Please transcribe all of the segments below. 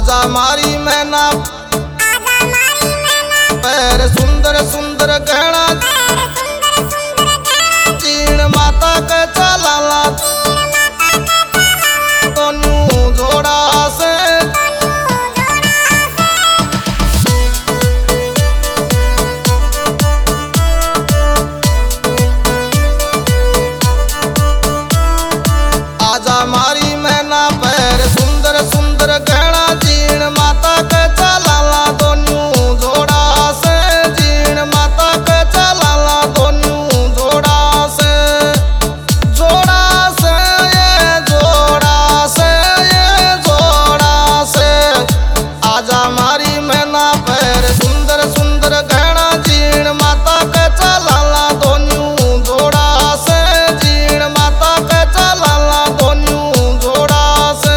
आजा मारी मैना पैर सुंदर सुंदर गहना चीण माता के चलाला दोनों जोड़ा से आजा मारी मैना पैर सुंदर सुंदर गहना चीण माता के चलाला दोनों जोड़ा से चीण माता के चलाला दोनों जोड़ा से ये जोड़ा से आजा मारी मैना पैर सुंदर सुंदर गहना चीण माता के चलाला दोनों जोड़ा से चीण माता के चलाला दोनों जोड़ा से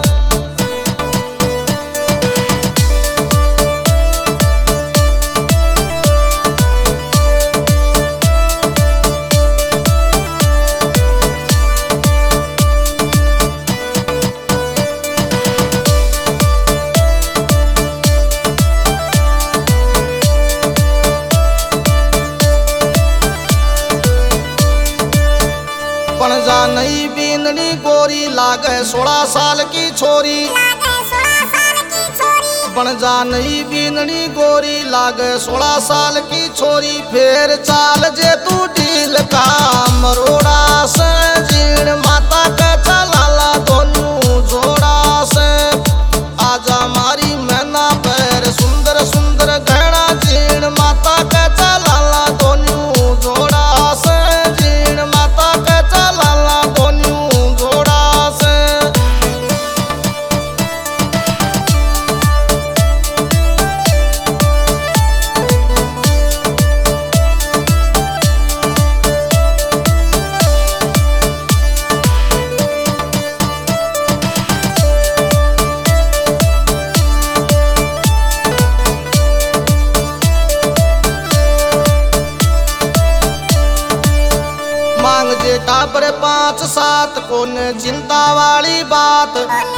पण जा नई बींदनी गोरी लागे 16 साल की छोरी बन जा नई बींदनी गोरी लागे 16 साल की छोरी फेर चाल जे तू ढील का मरोड़ा से जीण माता के चलाला दोनों जोड़ा से आजा मारी मैना पैर सुंदर सुंदर गहना जीण माता के चलाला दोनों जोड़ा से जीण माता के चलाला दोनों जोड़ा से मांग जे टापर 5-7 कोन चिंता वाली बात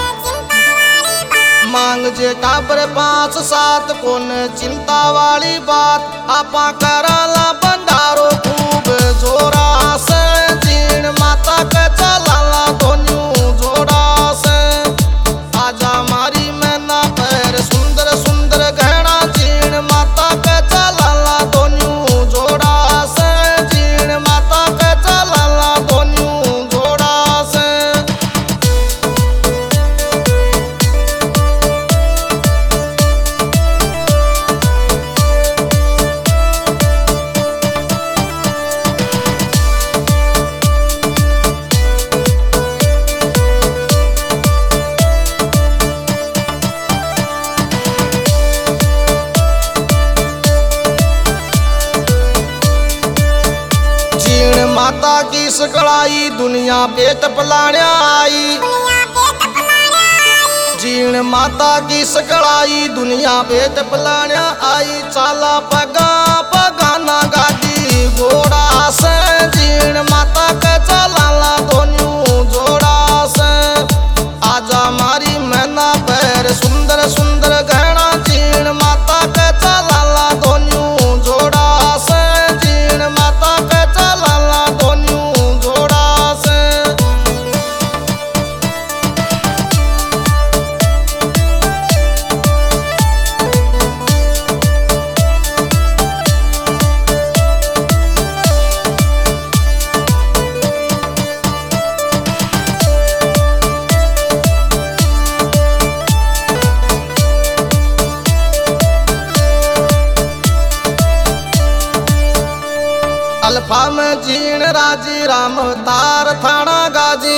मांग जे टापर 5-7 कोन चिंता वाली बात आपा कराला भंडारो खूब जोरा से जीण माता के चलाला दोनों जोड़ा से आजा मारी मैना पैर सुंदर सुंदर गहना जीण माता के चलाला दोनों जोड़ा से जीण माता के चलाला दोनों जोड़ा से जीण माता की सकड़ाई दुनिया पेट पलाण्या आई जीण माता की सकड़ाई दुनिया पेट पलाण्या आई चाला पगा पगाना गाड़ी घोड़ा से जीण माता के चलाला दोनों जोड़ा से आजा मारी मैना पैर सुंदर सुंदर गहना जीण माता के चलाला दोनों जोड़ा से जीण माता के चलाला दोनों जोड़ा से अल्फा में जीण राजी राम तार थाना गाजी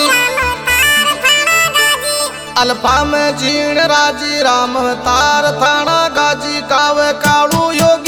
अल्फा में जीण राजी राम तार थाना गाजी कावे काड़ू योग